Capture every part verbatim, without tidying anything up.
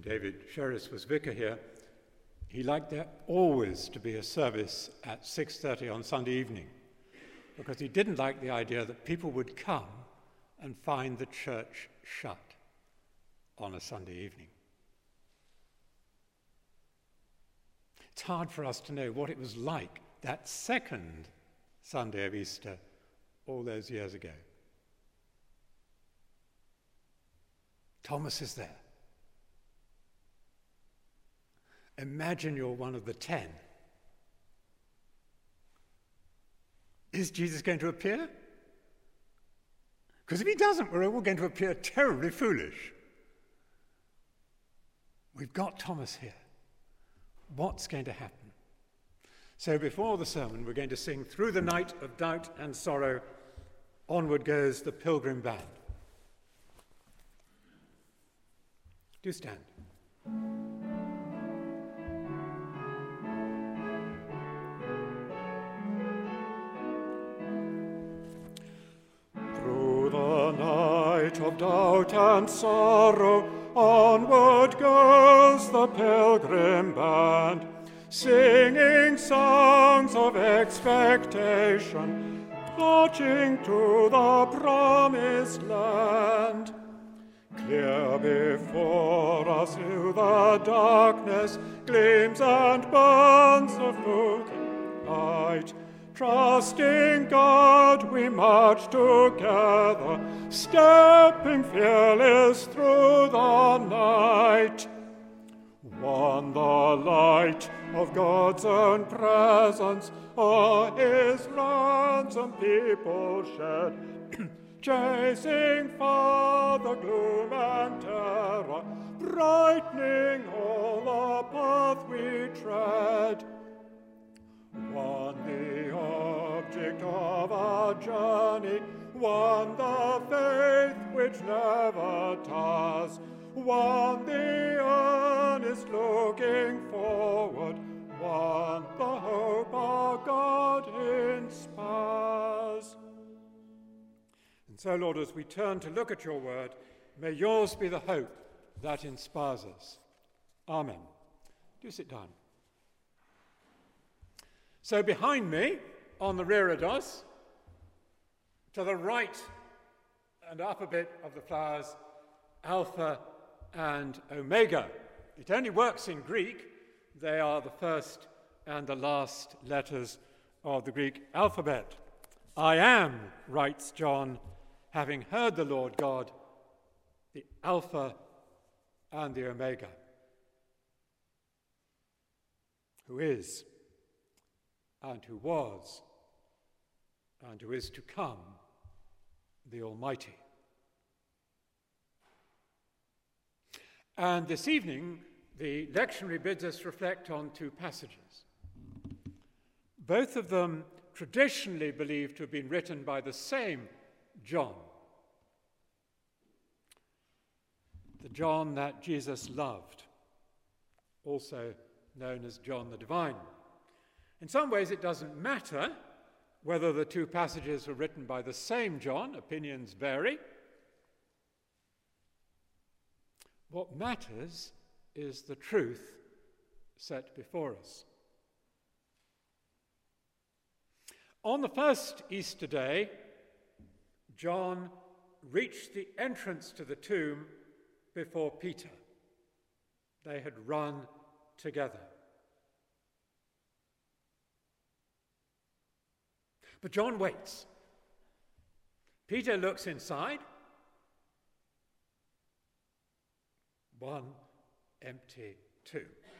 David Sherris was vicar here, he liked there always to be a service at six thirty on Sunday evening, because he didn't like the idea that people would come and find the church shut on a Sunday evening. It's hard for us to know what it was like that second Sunday of Easter all those years ago. Thomas is there. Imagine you're one of the ten. Is Jesus going to appear? Because if he doesn't, we're all going to appear terribly foolish. We've got Thomas here. What's going to happen? So before the sermon, we're going to sing "Through the Night of Doubt and Sorrow, Onward Goes the Pilgrim Band." Do stand. Through the night of doubt and sorrow, onward goes the pilgrim band, singing songs of expectation, marching to the promised land. Clear before us through the darkness gleams and burns the floating light. Trusting God, we march together, stepping fearless through the night. One, the light of God's own presence, o'er his ransomed people shed, chasing far the gloom and terror, brightening all the path we tread. One, the object of our journey, one, the faith which never tires, one, the earnest looking forward, one, the hope our God inspires. And so, Lord, as we turn to look at your word, may yours be the hope that inspires us. Amen. Do sit down. So behind me, on the reredos, to the right and up a bit of the flowers, Alpha and Omega. It only works in Greek. They are the first and the last letters of the Greek alphabet. I am, writes John, having heard the Lord God, the Alpha and the Omega, who is, and who was, and who is to come, the Almighty. And this evening, the lectionary bids us reflect on two passages, both of them traditionally believed to have been written by the same John, the John that Jesus loved, also known as John the Divine. In some ways, it doesn't matter whether the two passages were written by the same John. Opinions vary. What matters is the truth set before us. On the first Easter day, John reached the entrance to the tomb before Peter. They had run together. But John waits. Peter looks inside. One empty tomb.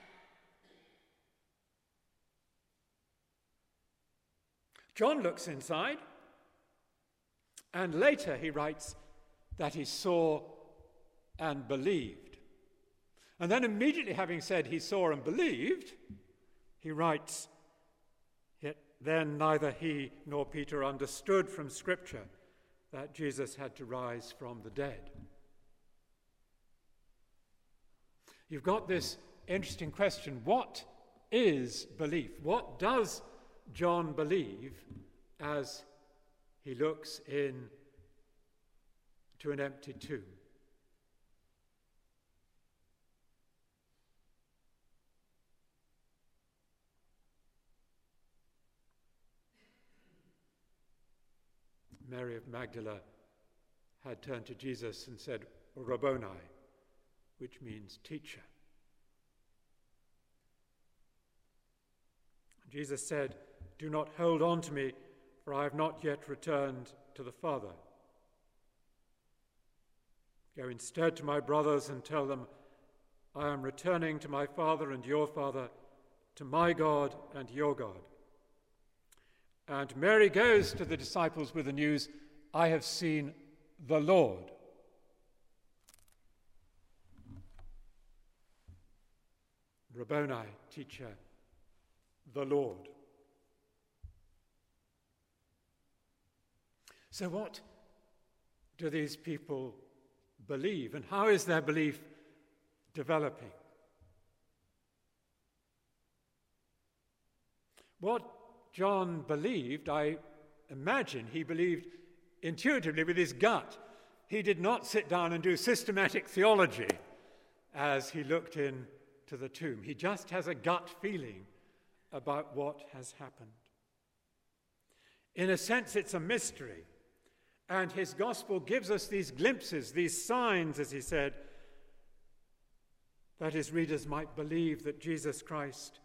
John looks inside, and later he writes that he saw and believed. And then immediately having said he saw and believed, he writes, yet then neither he nor Peter understood from Scripture that Jesus had to rise from the dead. You've got this interesting question. What is belief? What does John believe as he looks in to an empty tomb? Mary of Magdala had turned to Jesus and said, Rabboni, which means teacher. Jesus said, do not hold on to me, for I have not yet returned to the Father. Go instead to my brothers and tell them, I am returning to my Father and your Father, to my God and your God. And Mary goes to the disciples with the news, I have seen the Lord. Rabboni, teacher, the Lord. So what do these people believe, and how is their belief developing? What John believed, I imagine he believed intuitively with his gut. He did not sit down and do systematic theology as he looked into the tomb. He just has a gut feeling about what has happened. In a sense, it's a mystery. And his gospel gives us these glimpses, these signs, as he said, that his readers might believe that Jesus Christ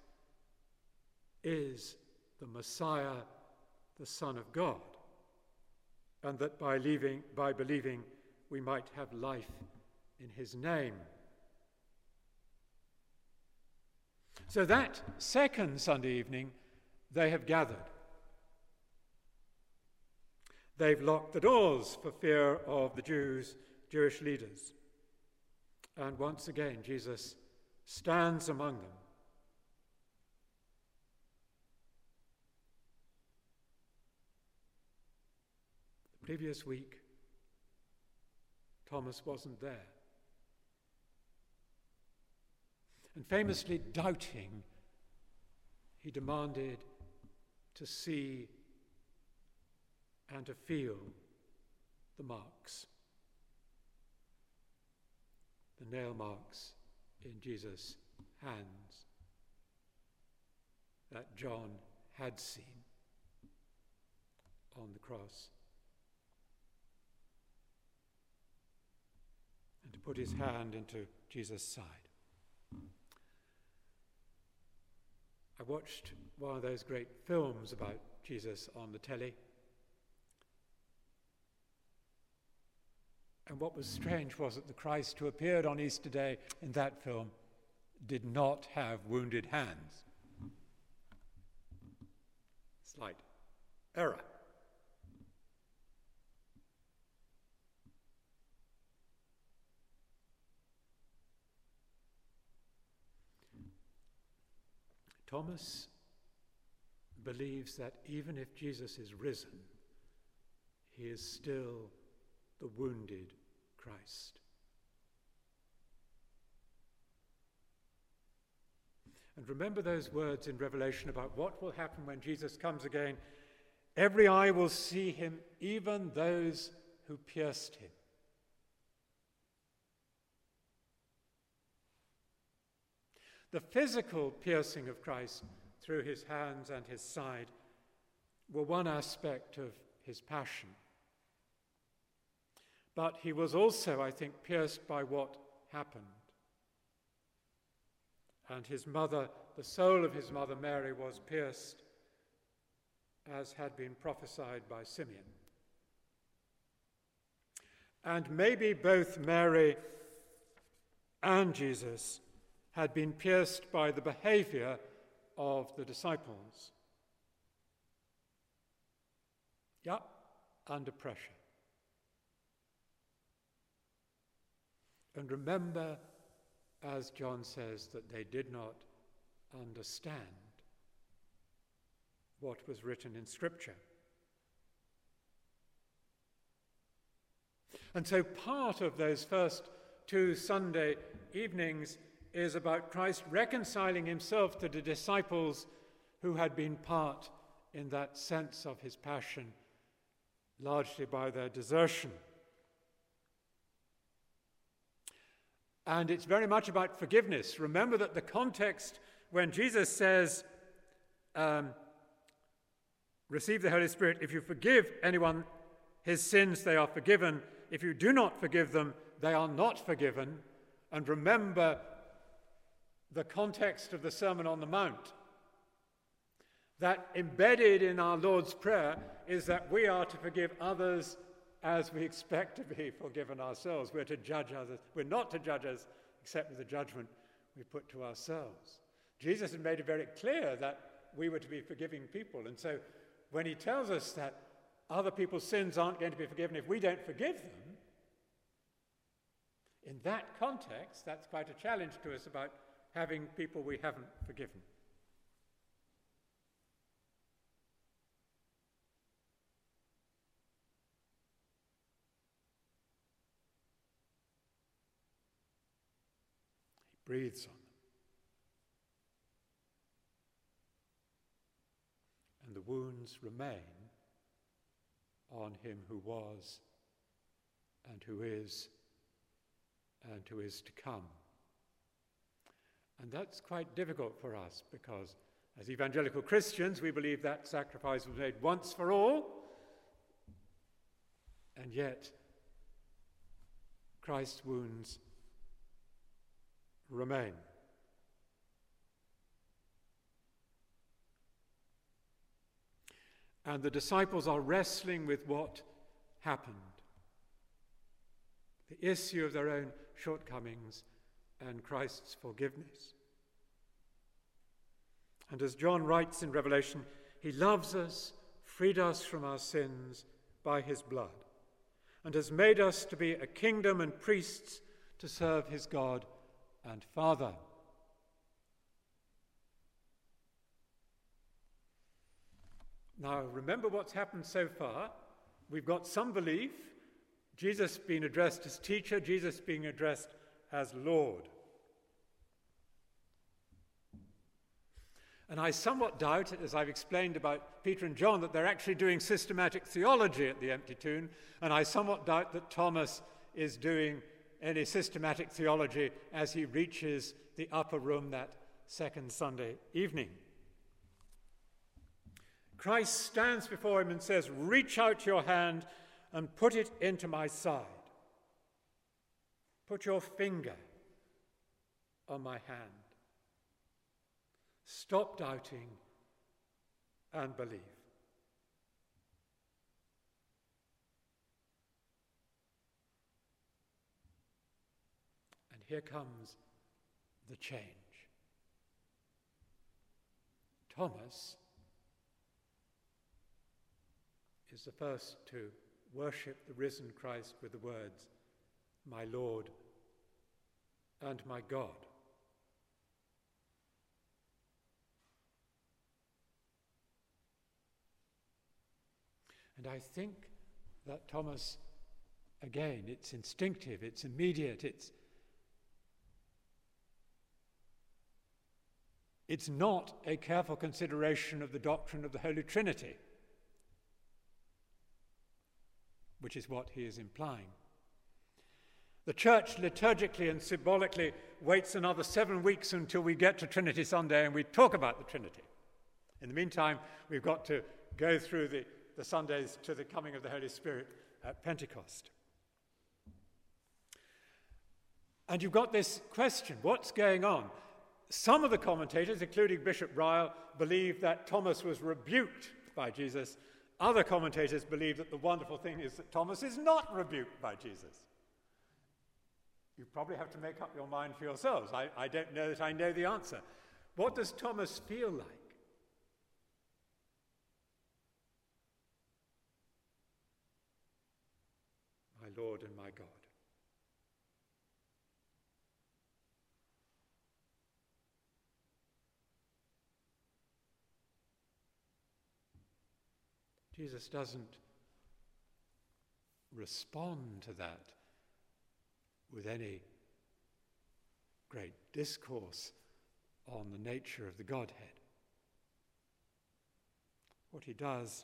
is the Messiah, the Son of God, and that by, leaving, by believing we might have life in his name. So that second Sunday evening, they have gathered. They've locked the doors for fear of the Jews, Jewish leaders. And once again, Jesus stands among them. The previous week, Thomas wasn't there. And famously doubting, he demanded to see and to feel the marks, the nail marks in Jesus' hands that John had seen on the cross, and to put his hand into Jesus' side. I watched one of those great films about Jesus on the telly. And what was strange was that the Christ who appeared on Easter Day in that film did not have wounded hands. Slight error. Thomas believes that even if Jesus is risen, he is still the wounded Christ. And remember those words in Revelation about what will happen when Jesus comes again. Every eye will see him, even those who pierced him. The physical piercing of Christ through his hands and his side were one aspect of his passion. But he was also, I think, pierced by what happened. And his mother, the soul of his mother Mary, was pierced, as had been prophesied by Simeon. And maybe both Mary and Jesus had been pierced by the behavior of the disciples. Yeah, under pressure. And remember, as John says, that they did not understand what was written in Scripture. And so part of those first two Sunday evenings is about Christ reconciling himself to the disciples who had been part in that sense of his passion, largely by their desertion. And it's very much about forgiveness. Remember that the context when Jesus says, um, receive the Holy Spirit if you forgive anyone his sins, they are forgiven. If you do not forgive them, they are not forgiven. And remember the context of the Sermon on the Mount. That embedded in our Lord's Prayer is that we are to forgive others as we expect to be forgiven ourselves. We're to judge others. We're not to judge others except with the judgment we put to ourselves. Jesus had made it very clear that we were to be forgiving people. And so when he tells us that other people's sins aren't going to be forgiven if we don't forgive them, in that context, that's quite a challenge to us about having people we haven't forgiven. He breathes on them. And the wounds remain on him who was and who is and who is to come. And that's quite difficult for us because as evangelical Christians we believe that sacrifice was made once for all, and yet Christ's wounds remain. And the disciples are wrestling with what happened, the issue of their own shortcomings and Christ's forgiveness. And as John writes in Revelation, he loves us, freed us from our sins by his blood, and has made us to be a kingdom and priests to serve his God and Father. Now, remember what's happened so far. We've got some belief, Jesus being addressed as teacher, Jesus being addressed as Lord. And I somewhat doubt, as I've explained about Peter and John, that they're actually doing systematic theology at the empty tomb, and I somewhat doubt that Thomas is doing any systematic theology as he reaches the upper room that second Sunday evening. Christ stands before him and says, "Reach out your hand and put it into my side. Put your finger on my hand. Stop doubting and believe." And here comes the change. Thomas is the first to worship the risen Christ with the words, "My Lord and my God." And I think that Thomas, again, it's instinctive, it's immediate, it's it's not a careful consideration of the doctrine of the Holy Trinity, which is what he is implying. The church liturgically and symbolically waits another seven weeks until we get to Trinity Sunday and we talk about the Trinity. In the meantime, we've got to go through the, the Sundays to the coming of the Holy Spirit at Pentecost. And you've got this question, what's going on? Some of the commentators, including Bishop Ryle, believe that Thomas was rebuked by Jesus. Other commentators believe that the wonderful thing is that Thomas is not rebuked by Jesus. You probably have to make up your mind for yourselves. I, I don't know that I know the answer. What does Thomas feel like? My Lord and my God. Jesus doesn't respond to that with any great discourse on the nature of the Godhead. What he does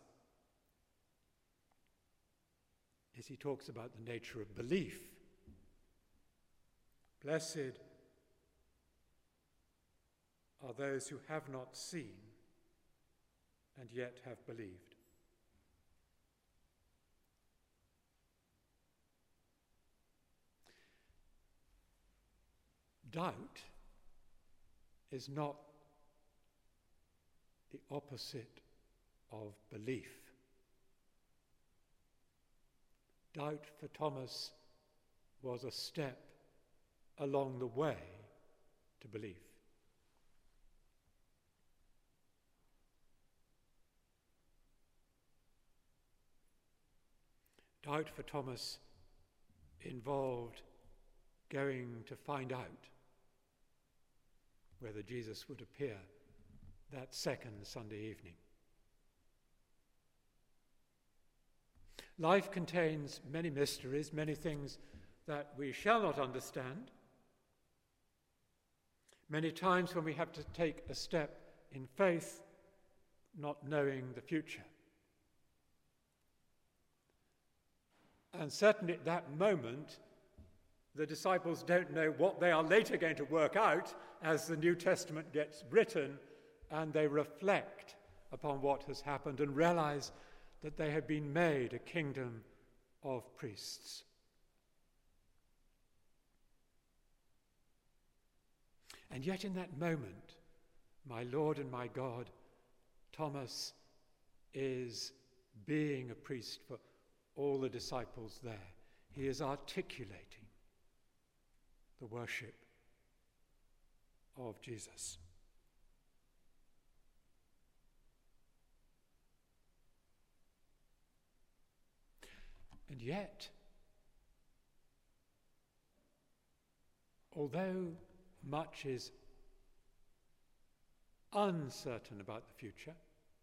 is he talks about the nature of belief. Blessed are those who have not seen and yet have believed. doubt is not the opposite of belief. Doubt for Thomas was a step along the way to belief. Doubt for Thomas involved going to find out whether Jesus would appear that second Sunday evening. Life contains many mysteries, many things that we shall not understand. Many times when we have to take a step in faith, not knowing the future. And certainly at that moment, the disciples don't know what they are later going to work out as the New Testament gets written, and they reflect upon what has happened and realize that they have been made a kingdom of priests. And yet in that moment, my Lord and my God, Thomas is being a priest for all the disciples there. He is articulating the worship of Jesus. And yet, although much is uncertain about the future,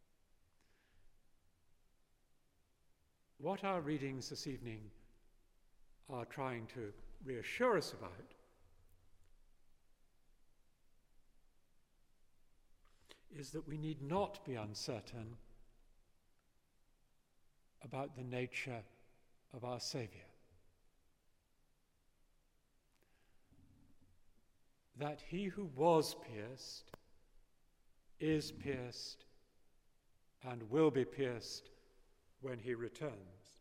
what our readings this evening are trying to reassure us about is that we need not be uncertain about the nature of our Saviour. That he who was pierced is pierced and will be pierced when he returns.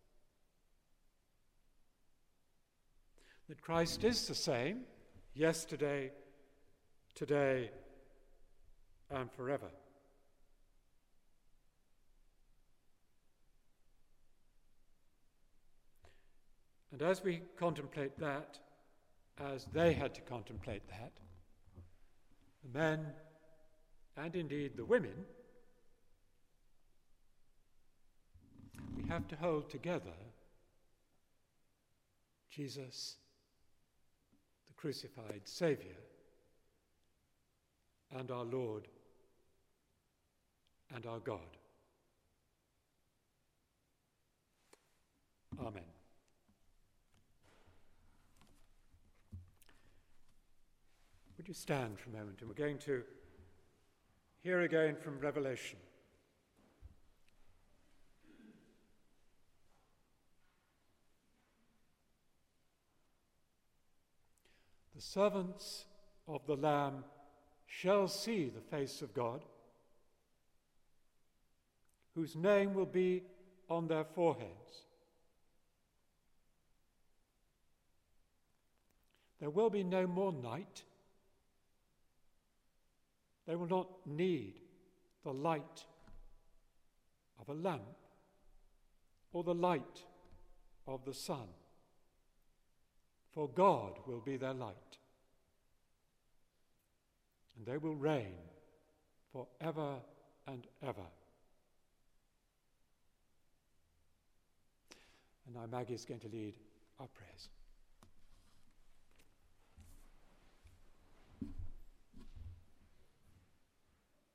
That Christ is the same yesterday, today, and forever. And as we contemplate that, as they had to contemplate that, the men, and indeed the women, we have to hold together Jesus, the crucified Saviour, and our Lord and our God. Amen. Would you stand for a moment, and we're going to hear again from Revelation. The servants of the Lamb shall see the face of God, whose name will be on their foreheads. There will be no more night. They will not need the light of a lamp or the light of the sun, for God will be their light, and they will reign for ever and ever. And now Maggie is going to lead our prayers.